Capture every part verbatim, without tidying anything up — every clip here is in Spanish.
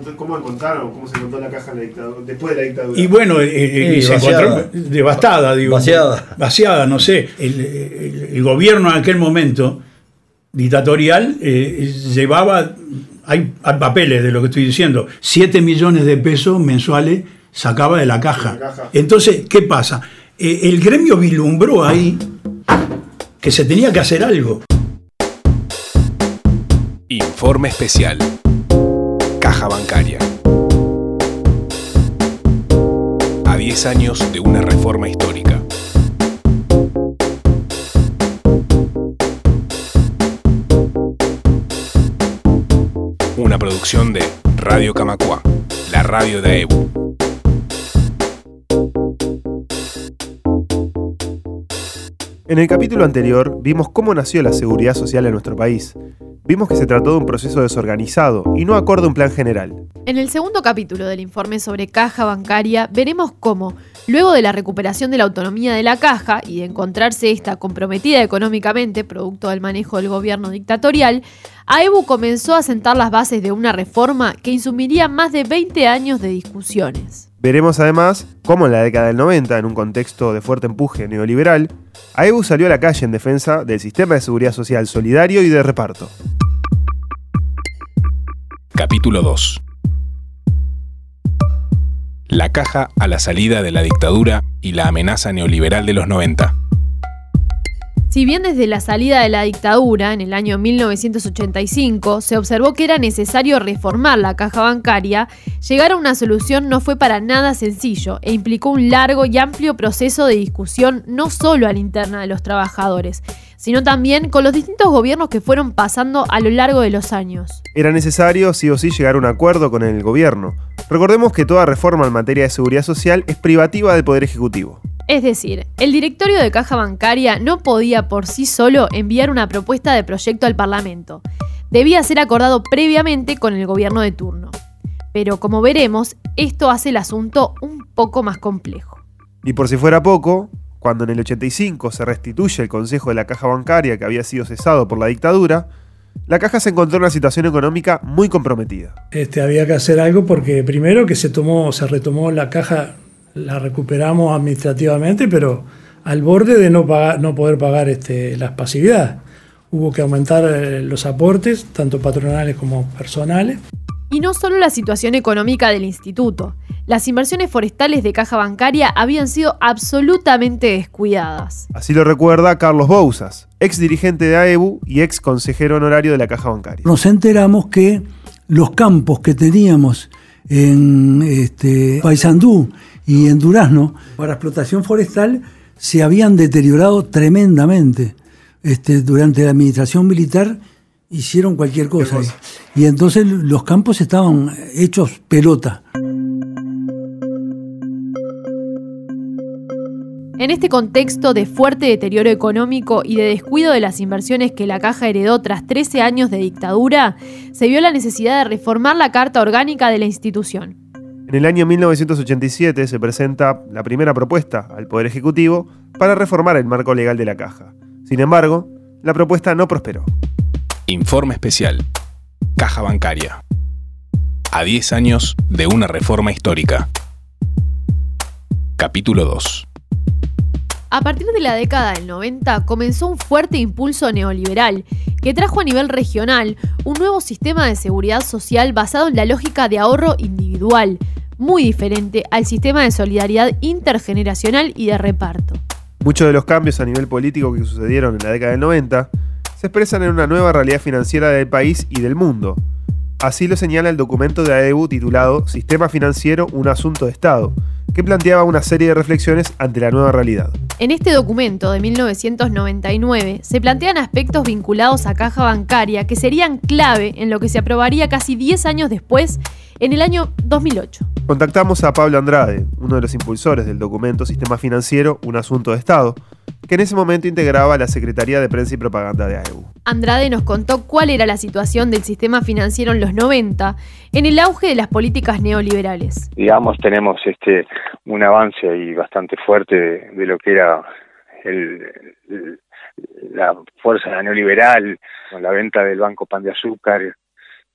cómo encontraron, cómo se encontró la caja en la dictadura, después de la dictadura? Y bueno, eh, sí, se vaciada. encontró devastada, digo. Vaciada. Vaciada, no sé. El, el, el gobierno en aquel momento, dictatorial, eh, llevaba, hay, hay papeles de lo que estoy diciendo, siete millones de pesos mensuales sacaba de la caja. De la caja. Entonces, ¿qué pasa? Eh, el gremio vislumbró ahí que se tenía que hacer algo. Informe especial. Caja Bancaria. A diez años de una reforma histórica. Una producción de Radio Camacuá, la radio de A E B U. En el capítulo anterior vimos cómo nació la seguridad social en nuestro país. Vimos que se trató de un proceso desorganizado y no acorde a un plan general. En el segundo capítulo del informe sobre caja bancaria veremos cómo, luego de la recuperación de la autonomía de la caja y de encontrarse esta comprometida económicamente, producto del manejo del gobierno dictatorial, A E B U comenzó a sentar las bases de una reforma que insumiría más de veinte años de discusiones. Veremos además cómo en la década del noventa, en un contexto de fuerte empuje neoliberal, A E B U salió a la calle en defensa del sistema de seguridad social solidario y de reparto. Capítulo dos. La caja a la salida de la dictadura y la amenaza neoliberal de los noventa. Si bien desde la salida de la dictadura, en el año mil novecientos ochenta y cinco, se observó que era necesario reformar la caja bancaria, llegar a una solución no fue para nada sencillo e implicó un largo y amplio proceso de discusión no solo a la interna de los trabajadores, sino también con los distintos gobiernos que fueron pasando a lo largo de los años. Era necesario sí o sí llegar a un acuerdo con el gobierno. Recordemos que toda reforma en materia de seguridad social es privativa del Poder Ejecutivo. Es decir, el directorio de caja bancaria no podía por sí solo enviar una propuesta de proyecto al Parlamento. Debía ser acordado previamente con el gobierno de turno. Pero como veremos, esto hace el asunto un poco más complejo. Y por si fuera poco, cuando en el ochenta y cinco se restituye el Consejo de la Caja Bancaria que había sido cesado por la dictadura, la caja se encontró en una situación económica muy comprometida. Este, había que hacer algo porque primero que se tomó, se retomó la caja. La recuperamos administrativamente, pero al borde de no pagar, no poder pagar este, las pasividades. Hubo que aumentar eh, los aportes, tanto patronales como personales. Y no solo la situación económica del instituto. Las inversiones forestales de caja bancaria habían sido absolutamente descuidadas. Así lo recuerda Carlos Bouzas, ex dirigente de A E B U y ex consejero honorario de la caja bancaria. Nos enteramos que los campos que teníamos en este, Paysandú y en Durazno, para explotación forestal, se habían deteriorado tremendamente. Este, durante la administración militar hicieron cualquier cosa. cosa. Y entonces los campos estaban hechos pelota. En este contexto de fuerte deterioro económico y de descuido de las inversiones que la caja heredó tras trece años de dictadura, se vio la necesidad de reformar la Carta Orgánica de la institución. En el año mil novecientos ochenta y siete se presenta la primera propuesta al Poder Ejecutivo para reformar el marco legal de la caja. Sin embargo, la propuesta no prosperó. Informe especial. Caja Bancaria. A diez años de una reforma histórica. Capítulo dos. A partir de la década del noventa comenzó un fuerte impulso neoliberal que trajo a nivel regional un nuevo sistema de seguridad social basado en la lógica de ahorro individual, muy diferente al sistema de solidaridad intergeneracional y de reparto. Muchos de los cambios a nivel político que sucedieron en la década del noventa se expresan en una nueva realidad financiera del país y del mundo. Así lo señala el documento de A E B U titulado Sistema Financiero, un asunto de Estado, que planteaba una serie de reflexiones ante la nueva realidad. En este documento de mil novecientos noventa y nueve se plantean aspectos vinculados a caja bancaria que serían clave en lo que se aprobaría casi diez años después, en el año dos mil ocho. Contactamos a Pablo Andrade, uno de los impulsores del documento Sistema Financiero, un asunto de Estado, que en ese momento integraba la Secretaría de Prensa y Propaganda de A E B U. Andrade nos contó cuál era la situación del sistema financiero en los noventa, en el auge de las políticas neoliberales. Digamos, tenemos este un avance ahí bastante fuerte de, de lo que era el, el, la fuerza neoliberal, con la venta del Banco Pan de Azúcar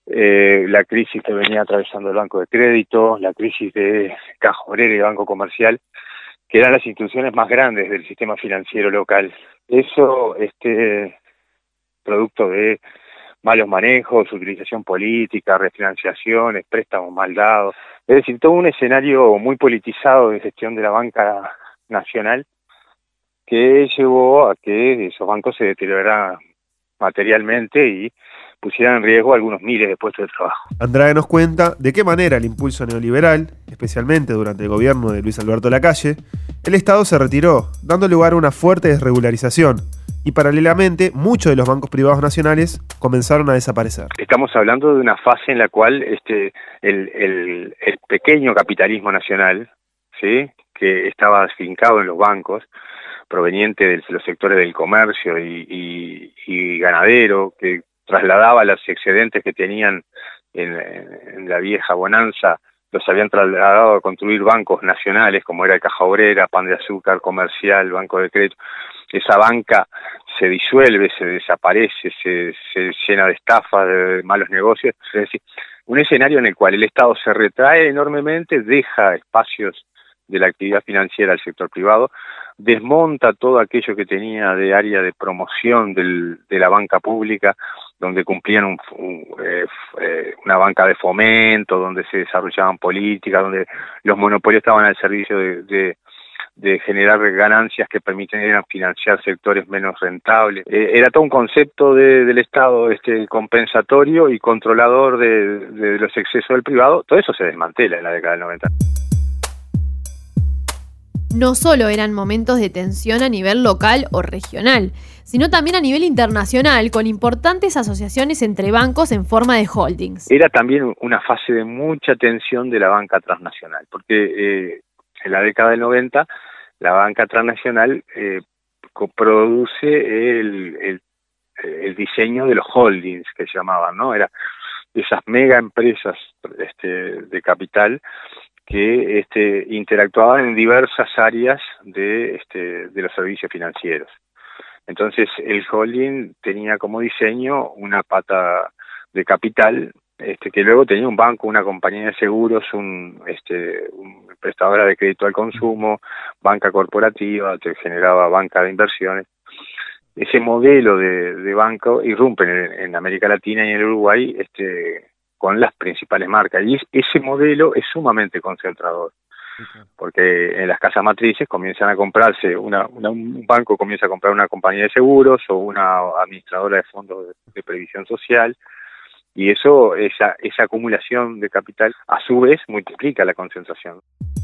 eh, la crisis que venía atravesando el Banco de Crédito, la crisis de Caja Obrera y Banco Comercial, que eran las instituciones más grandes del sistema financiero local. Eso, este, producto de malos manejos, utilización política, refinanciaciones, préstamos mal dados, es decir, todo un escenario muy politizado de gestión de la banca nacional que llevó a que esos bancos se deterioraran materialmente y pusieran en riesgo algunos miles de puestos de trabajo. Andrade nos cuenta de qué manera el impulso neoliberal, especialmente durante el gobierno de Luis Alberto Lacalle, el Estado se retiró, dando lugar a una fuerte desregularización, y paralelamente muchos de los bancos privados nacionales comenzaron a desaparecer. Estamos hablando de una fase en la cual este el, el, el pequeño capitalismo nacional, ¿sí?, que estaba afincado en los bancos, proveniente de los sectores del comercio y, y, y ganadero, que trasladaba los excedentes que tenían en, en la vieja bonanza, los habían trasladado a construir bancos nacionales, como era el Caja Obrera, Pan de Azúcar, Comercial, Banco de Crédito. Esa banca se disuelve, se desaparece, se, se llena de estafas, de malos negocios. Es decir, un escenario en el cual el Estado se retrae enormemente, deja espacios de la actividad financiera al sector privado, desmonta todo aquello que tenía de área de promoción del, de la banca pública, donde cumplían un, un, eh, eh, una banca de fomento, donde se desarrollaban políticas, donde los monopolios estaban al servicio de, de, de generar ganancias que permitieran financiar sectores menos rentables. Eh, era todo un concepto de, del Estado este compensatorio y controlador de, de los excesos del privado. Todo eso se desmantela en la década del noventa. No solo eran momentos de tensión a nivel local o regional, sino también a nivel internacional, con importantes asociaciones entre bancos en forma de holdings. Era también una fase de mucha tensión de la banca transnacional, porque eh, en la década del noventa la banca transnacional eh, produce el, el, el diseño de los holdings que se llamaban, ¿no? Era esas mega empresas este, de capital que este, interactuaban en diversas áreas de, este, de los servicios financieros. Entonces el holding tenía como diseño una pata de capital este, que luego tenía un banco, una compañía de seguros, un, este, un prestadora de crédito al consumo, banca corporativa, te generaba banca de inversiones. Ese modelo de, de banco irrumpe en, en América Latina y en el Uruguay este, con las principales marcas, y ese modelo es sumamente concentrador, porque en las casas matrices comienzan a comprarse, una, una, un banco comienza a comprar una compañía de seguros o una administradora de fondos de, de previsión social, y eso, esa, esa acumulación de capital, a su vez, multiplica la concentración.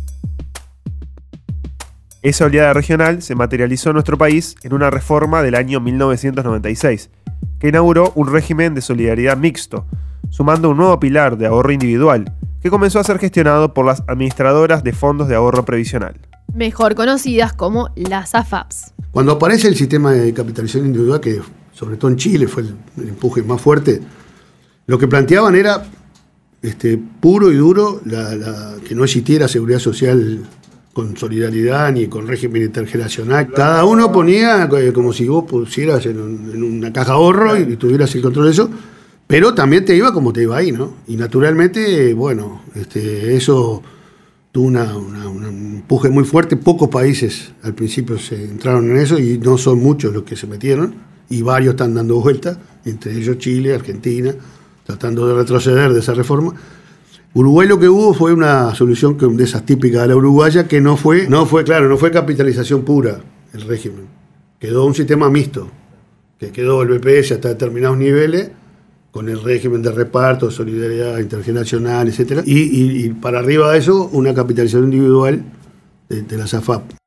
Esa oleada regional se materializó en nuestro país en una reforma del año mil novecientos noventa y seis, que inauguró un régimen de solidaridad mixto, sumando un nuevo pilar de ahorro individual, que comenzó a ser gestionado por las administradoras de fondos de ahorro previsional, mejor conocidas como las A F A Ps. Cuando aparece el sistema de capitalización individual, que sobre todo en Chile fue el, el empuje más fuerte, lo que planteaban era este, puro y duro la, la, que no existiera seguridad social con solidaridad ni con régimen intergeneracional. Cada uno ponía como si vos pusieras en, un, en una caja ahorro y tuvieras el control de eso, pero también te iba como te iba ahí, ¿no? Y naturalmente, bueno, este, eso tuvo una, una, un empuje muy fuerte. Pocos países al principio se entraron en eso y no son muchos los que se metieron, y varios están dando vueltas, entre ellos Chile, Argentina, tratando de retroceder de esa reforma. Uruguay lo que hubo fue una solución que, de esas típicas de la uruguaya, que no fue, no fue, claro, no fue capitalización pura el régimen. Quedó un sistema mixto, que quedó el B P S hasta determinados niveles, con el régimen de reparto, solidaridad intergeneracional, etcétera, y, y, y para arriba de eso, una capitalización individual de, de las A F A P.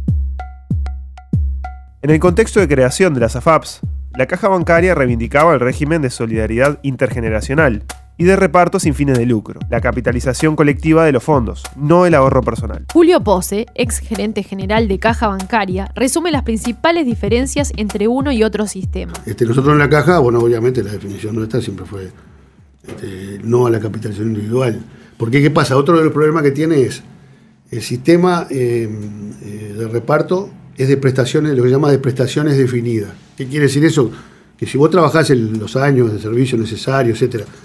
En el contexto de creación de las A F A Ps, la Caja Bancaria reivindicaba el régimen de solidaridad intergeneracional y de reparto sin fines de lucro, la capitalización colectiva de los fondos, no el ahorro personal. Julio Pose, ex gerente general de Caja Bancaria, resume las principales diferencias entre uno y otro sistema. Este, nosotros en la Caja, bueno, obviamente la definición nuestra siempre fue este, no a la capitalización individual. Porque, ¿qué pasa? Otro de los problemas que tiene es el sistema eh, eh, de reparto es de prestaciones, lo que se llama de prestaciones definidas. ¿Qué quiere decir eso? Que si vos trabajás en los años de servicio necesarios, etcétera,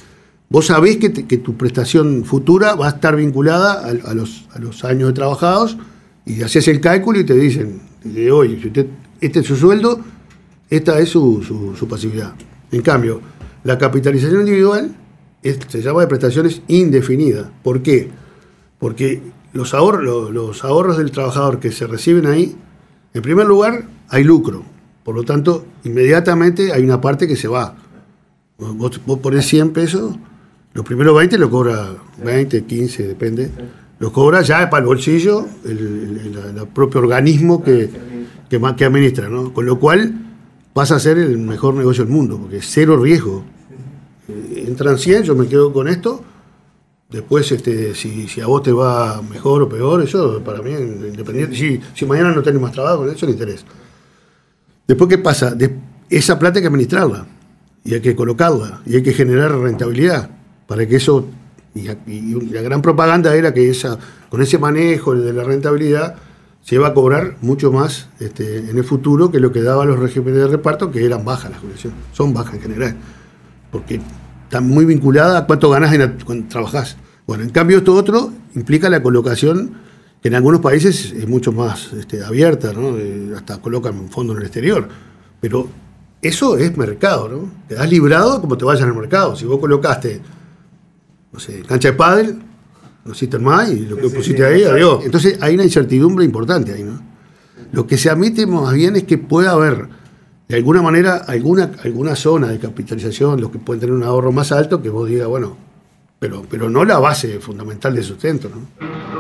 vos sabés que, te, que tu prestación futura va a estar vinculada a, a, los, a los años de trabajados y haces el cálculo y te dicen, de hoy, si usted, este es su sueldo, esta es su, su, su pasividad. En cambio, la capitalización individual es, se llama de prestaciones indefinidas. ¿Por qué? Porque los ahorros, los, los ahorros del trabajador que se reciben ahí, en primer lugar, hay lucro. Por lo tanto, inmediatamente hay una parte que se va. Vos, vos ponés cien pesos, los primeros veinte lo cobra veinte, quince, depende. Los cobra ya para el bolsillo el, el, el, el propio organismo que, que, que administra, ¿no? Con lo cual pasa a ser el mejor negocio del mundo, porque es cero riesgo. Eh, entran cien, yo me quedo con esto. Después, este, si, si a vos te va mejor o peor, eso para mí es independiente. Si, si mañana no tenés más trabajo, eso no interesa. Después, ¿qué pasa? De, esa plata hay que administrarla. Y hay que colocarla, y hay que generar rentabilidad, para que eso, y, y la gran propaganda era que esa, con ese manejo de la rentabilidad, se iba a cobrar mucho más este, en el futuro que lo que daban los regímenes de reparto, que eran bajas las jubilaciones, son bajas en general, porque están muy vinculadas a cuánto ganás en la, cuando trabajás. Bueno, en cambio esto otro implica la colocación, que en algunos países es mucho más este, abierta, ¿no? Eh, hasta colocan fondos en el exterior, pero eso es mercado, ¿no? Te das librado como te vayas al mercado. Si vos colocaste, no sé, cancha de pádel, no existen más y lo que sí, pusiste sí, ahí, sí, adiós. Entonces hay una incertidumbre importante ahí, ¿no? Lo que se admite más bien es que pueda haber, de alguna manera, alguna, alguna zona de capitalización, los que pueden tener un ahorro más alto, que vos digas, bueno, pero, pero no la base fundamental de sustento, ¿no?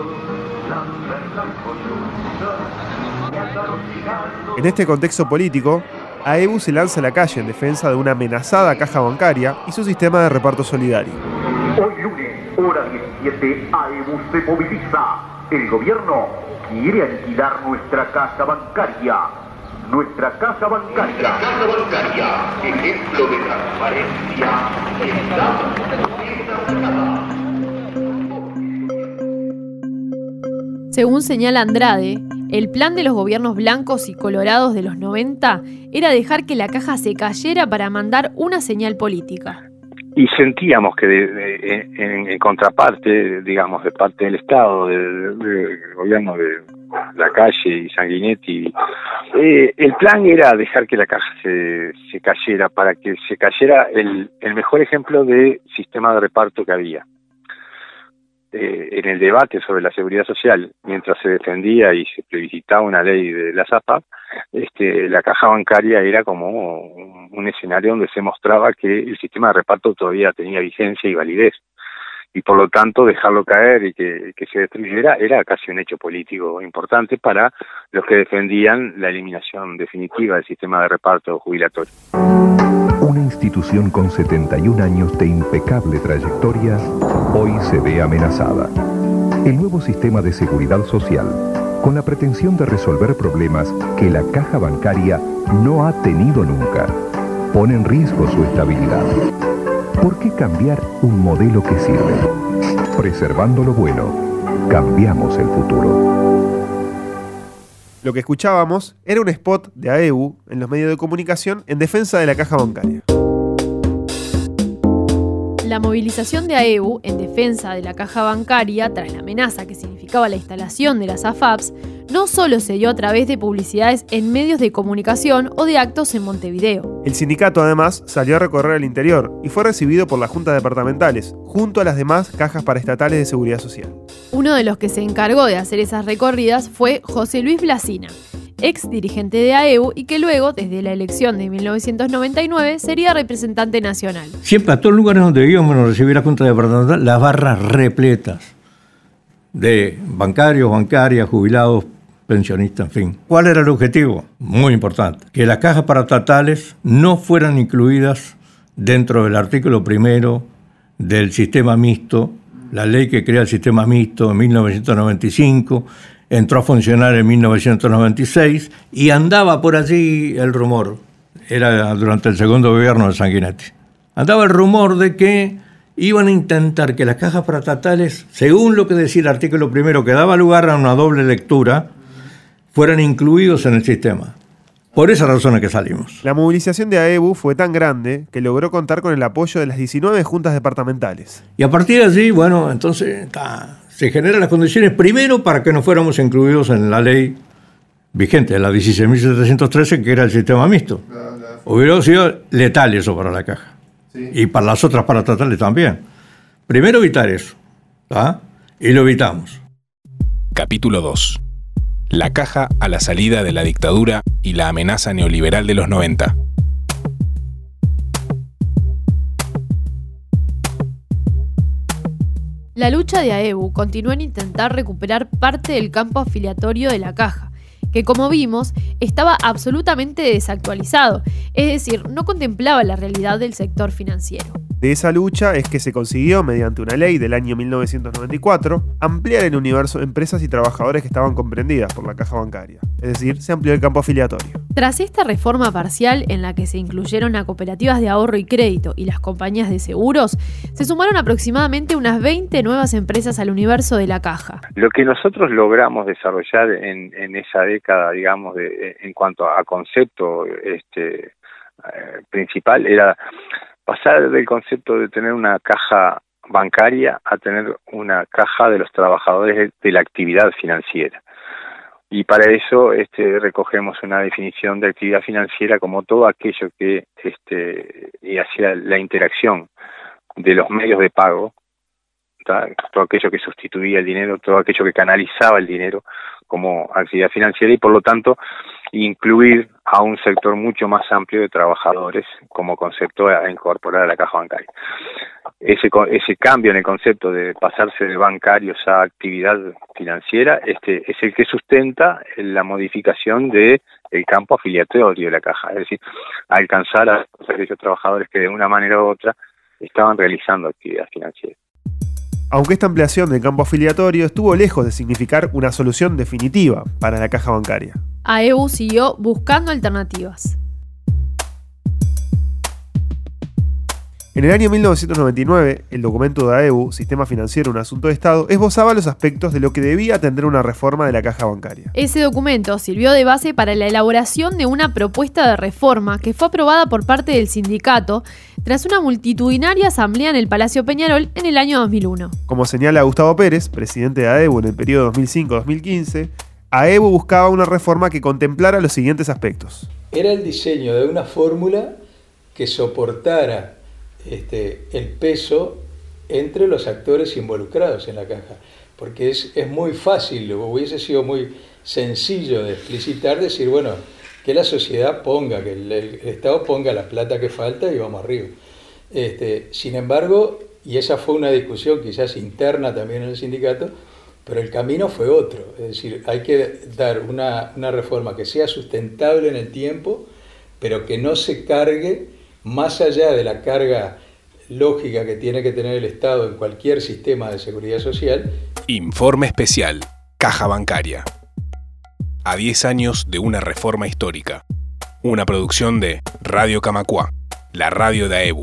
En este contexto político, AEBU se lanza a la calle en defensa de una amenazada caja bancaria y su sistema de reparto solidario. Hoy lunes, hora diecisiete, AEBU se moviliza. El gobierno quiere aniquilar nuestra caja bancaria. Nuestra caja bancaria. Nuestra caja bancaria, ejemplo de transparencia, está. Según señala Andrade, el plan de los gobiernos blancos y colorados de los noventa era dejar que la caja se cayera para mandar una señal política. Y sentíamos que de, de, en, en contraparte, digamos, de parte del Estado, del, del gobierno de la calle y Sanguinetti, eh, el plan era dejar que la caja se, se cayera para que se cayera el, el mejor ejemplo de sistema de reparto que había. Eh, en el debate sobre la seguridad social, mientras se defendía y se plebiscitaba una ley de la ZAPA, este, la caja bancaria era como un, un escenario donde se mostraba que el sistema de reparto todavía tenía vigencia y validez, y por lo tanto dejarlo caer y que, que se destruyera era casi un hecho político importante para los que defendían la eliminación definitiva del sistema de reparto jubilatorio. Una institución con setenta y un años de impecable trayectoria, hoy se ve amenazada. El nuevo sistema de seguridad social, con la pretensión de resolver problemas que la caja bancaria no ha tenido nunca, pone en riesgo su estabilidad. ¿Por qué cambiar un modelo que sirve? Preservando lo bueno, cambiamos el futuro. Lo que escuchábamos era un spot de AEBU en los medios de comunicación en defensa de la caja bancaria. La movilización de AEBU en defensa de la caja bancaria tras la amenaza que significaba la instalación de las A F A Ps no solo se dio a través de publicidades en medios de comunicación o de actos en Montevideo. El sindicato además salió a recorrer el interior y fue recibido por las juntas departamentales, junto a las demás cajas paraestatales de seguridad social. Uno de los que se encargó de hacer esas recorridas fue José Luis Blasina, ex dirigente de AEBU y que luego, desde la elección de mil novecientos noventa y nueve, sería representante nacional. Siempre a todos los lugares donde íbamos nos recibía la Junta Departamental, las barras repletas de bancarios, bancarias, jubilados, pensionistas, en fin. ¿Cuál era el objetivo? Muy importante, que las cajas paraestatales no fueran incluidas dentro del artículo primero del sistema mixto, la ley que crea el sistema mixto en mil novecientos noventa y cinco, entró a funcionar en mil novecientos noventa y seis y andaba por allí el rumor, era durante el segundo gobierno de Sanguinetti, andaba el rumor de que iban a intentar que las cajas paraestatales, según lo que decía el artículo primero, que daba lugar a una doble lectura, fueran incluidos en el sistema. Por esa razón es que salimos. La movilización de AEBU fue tan grande que logró contar con el apoyo de las diecinueve juntas departamentales. Y a partir de allí, bueno, entonces ta, se generan las condiciones primero para que no fuéramos incluidos en la ley vigente, la dieciséis mil setecientos trece, que era el sistema mixto. La, la... Hubiera sido letal eso para la caja. Sí. Y para las otras parastatales también. Primero evitar eso, ¿tá? Y lo evitamos. Capítulo dos. La caja a la salida de la dictadura y la amenaza neoliberal de los noventa. La lucha de AEBU continuó en intentar recuperar parte del campo afiliatorio de la caja, que como vimos estaba absolutamente desactualizado, es decir, no contemplaba la realidad del sector financiero. De esa lucha es que se consiguió, mediante una ley del año mil novecientos noventa y cuatro, ampliar el universo de empresas y trabajadores que estaban comprendidas por la caja bancaria, es decir, se amplió el campo afiliatorio. Tras esta reforma parcial en la que se incluyeron a cooperativas de ahorro y crédito y las compañías de seguros, se sumaron aproximadamente unas veinte nuevas empresas al universo de la caja. Lo que nosotros logramos desarrollar en, en esa década, digamos, de, en cuanto a concepto este, eh, principal, era pasar del concepto de tener una caja bancaria a tener una caja de los trabajadores de la actividad financiera. Y para eso este, recogemos una definición de actividad financiera como todo aquello que este, y hacía la interacción de los medios de pago, ¿tá? Todo aquello que sustituía el dinero, todo aquello que canalizaba el dinero como actividad financiera, y por lo tanto incluir a un sector mucho más amplio de trabajadores como concepto a incorporar a la caja bancaria. Ese, ese cambio en el concepto de pasarse de bancarios a actividad financiera este, es el que sustenta la modificación del campo afiliatorio de la caja, es decir, alcanzar a aquellos trabajadores que de una manera u otra estaban realizando actividad financiera. Aunque esta ampliación del campo afiliatorio estuvo lejos de significar una solución definitiva para la caja bancaria. AEBU siguió buscando alternativas. En el año mil novecientos noventa y nueve, el documento de AEBU, Sistema Financiero, un Asunto de Estado, esbozaba los aspectos de lo que debía atender una reforma de la caja bancaria. Ese documento sirvió de base para la elaboración de una propuesta de reforma que fue aprobada por parte del sindicato tras una multitudinaria asamblea en el Palacio Peñarol en el año dos mil uno. Como señala Gustavo Pérez, presidente de AEBU en el periodo dos mil cinco a dos mil quince, AEBU buscaba una reforma que contemplara los siguientes aspectos. Era el diseño de una fórmula que soportara Este, el peso entre los actores involucrados en la caja, porque es, es muy fácil, hubiese sido muy sencillo de explicitar, decir, bueno, que la sociedad ponga, que el, el Estado ponga la plata que falta y vamos arriba. Este, sin embargo, y esa fue una discusión quizás interna también en el sindicato, pero el camino fue otro, es decir, hay que dar una, una reforma que sea sustentable en el tiempo, pero que no se cargue más allá de la carga lógica que tiene que tener el Estado en cualquier sistema de seguridad social. Informe especial, Caja Bancaria. A diez años de una reforma histórica. Una producción de Radio Camacuá, la radio de AEBU.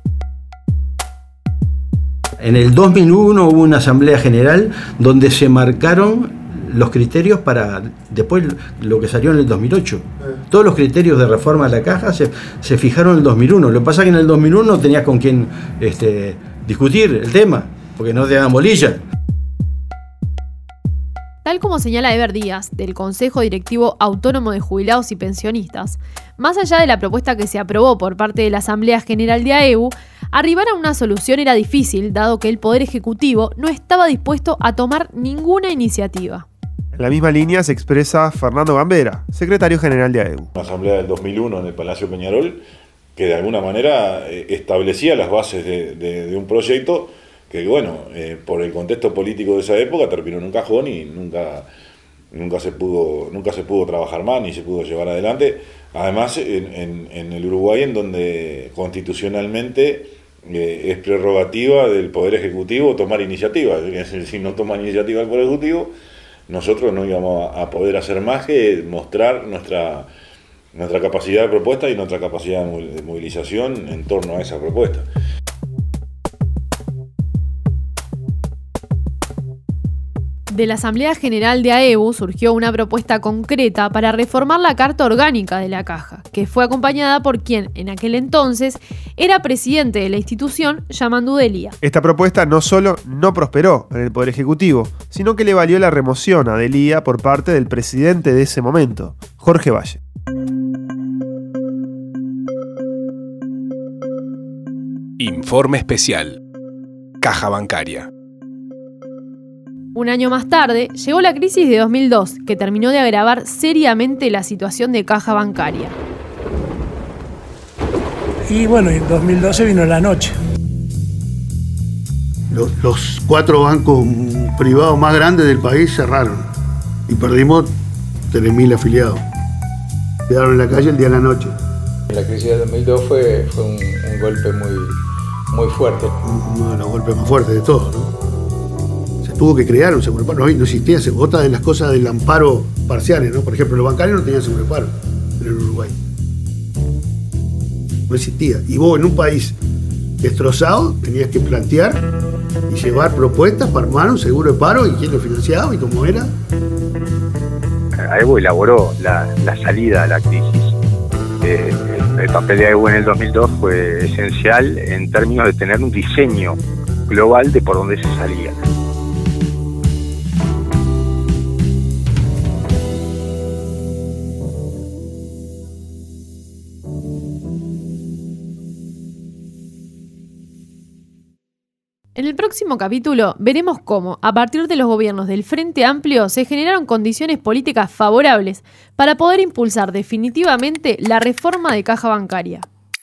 En el dos mil uno hubo una asamblea general donde se marcaron los criterios para después lo que salió en el dos mil ocho. Todos los criterios de reforma de la caja se, se fijaron en el dos mil uno. Lo que pasa es que en el dos mil uno no tenías con quién este, discutir el tema, porque no te dan bolilla. Tal como señala Eber Díaz, del Consejo Directivo Autónomo de Jubilados y Pensionistas, más allá de la propuesta que se aprobó por parte de la Asamblea General de AEBU, arribar a una solución era difícil, dado que el Poder Ejecutivo no estaba dispuesto a tomar ninguna iniciativa. En la misma línea se expresa Fernando Gambera, secretario general de AEBU. Una asamblea del dos mil uno en el Palacio Peñarol que de alguna manera eh, establecía las bases de, de, de un proyecto que, bueno, eh, por el contexto político de esa época terminó en un cajón y nunca, nunca, se pudo, nunca se pudo trabajar más ni se pudo llevar adelante. Además, en, en, en el Uruguay, en donde constitucionalmente eh, es prerrogativa del Poder Ejecutivo tomar iniciativa. Es decir, si no toma iniciativa el Poder Ejecutivo, nosotros no íbamos a poder hacer más que mostrar nuestra, nuestra capacidad de propuesta y nuestra capacidad de movilización en torno a esa propuesta. De la Asamblea General de A E B U surgió una propuesta concreta para reformar la Carta Orgánica de la Caja, que fue acompañada por quien, en aquel entonces, era presidente de la institución, Yamandú Delía. Esta propuesta no solo no prosperó en el Poder Ejecutivo, sino que le valió la remoción a Delía por parte del presidente de ese momento, Jorge Valle. Informe especial. Caja Bancaria. Un año más tarde, llegó la crisis de dos mil dos, que terminó de agravar seriamente la situación de Caja Bancaria. Y bueno, en dos mil doce vino la noche. Los, los cuatro bancos privados más grandes del país cerraron y perdimos tres mil afiliados. Quedaron en la calle el día de la noche. La crisis de dos mil dos fue, fue un, un golpe muy, muy fuerte. Uno de los golpes más fuertes de todos, ¿no? Tuvo que crear un seguro de paro, no, no existía. Otra de las cosas del amparo parciales, ¿no? Por ejemplo, los bancarios no tenían seguro de paro en el Uruguay. No existía. Y vos en un país destrozado tenías que plantear y llevar propuestas para armar un seguro de paro y quién lo financiaba y cómo era. A E B U elaboró la, la salida a la crisis. Eh, el, el papel de A E B U en el dos mil dos fue esencial en términos de tener un diseño global de por dónde se salía. En el próximo capítulo veremos cómo, a partir de los gobiernos del Frente Amplio, se generaron condiciones políticas favorables para poder impulsar definitivamente la reforma de Caja Bancaria.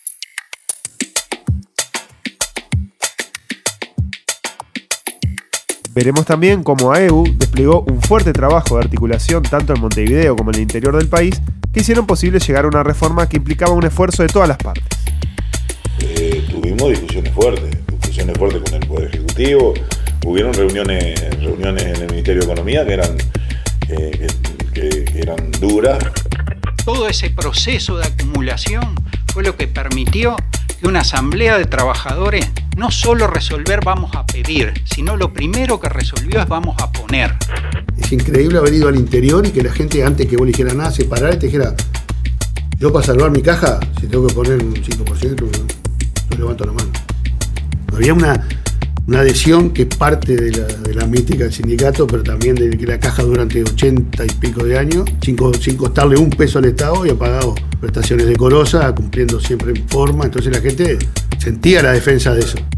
Veremos también cómo A E B U desplegó un fuerte trabajo de articulación tanto en Montevideo como en el interior del país que hicieron posible llegar a una reforma que implicaba un esfuerzo de todas las partes. Eh, tuvimos discusiones fuertes, discusiones fuertes con el Poder Ejecutivo, hubieron reuniones, reuniones en el Ministerio de Economía que eran, eh, que, que eran duras. Todo ese proceso de acumulación fue lo que permitió que una asamblea de trabajadores no solo resolver vamos a pedir, sino lo primero que resolvió es vamos a poner. Es increíble haber ido al interior y que la gente, antes que vos le dijeras nada, se parara y te dijera: yo para salvar mi caja, si tengo que poner un cinco por ciento, yo levanto la mano. Había una, una adhesión que es parte de la, de la mística del sindicato, pero también de que la caja durante ochenta y pico de años, sin, sin costarle un peso al Estado, y ha pagado prestaciones decorosas, cumpliendo siempre en forma. Entonces la gente sentía la defensa de eso.